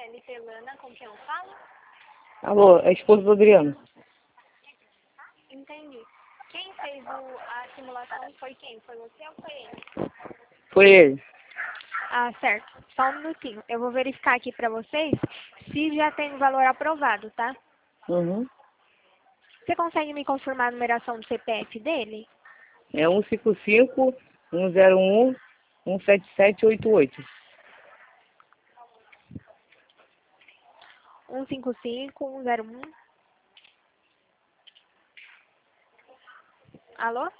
LP Lana, com quem eu falo? Alô, é a esposa do Adriano. Entendi. Quem fez a simulação foi quem? Foi você ou foi ele? Foi ele. Ah, certo. Só um minutinho. Eu vou verificar aqui pra vocês se já tem o valor aprovado, tá? Uhum. Você consegue me confirmar a numeração do CPF dele? É 155-101-17788. 155-101. Alô?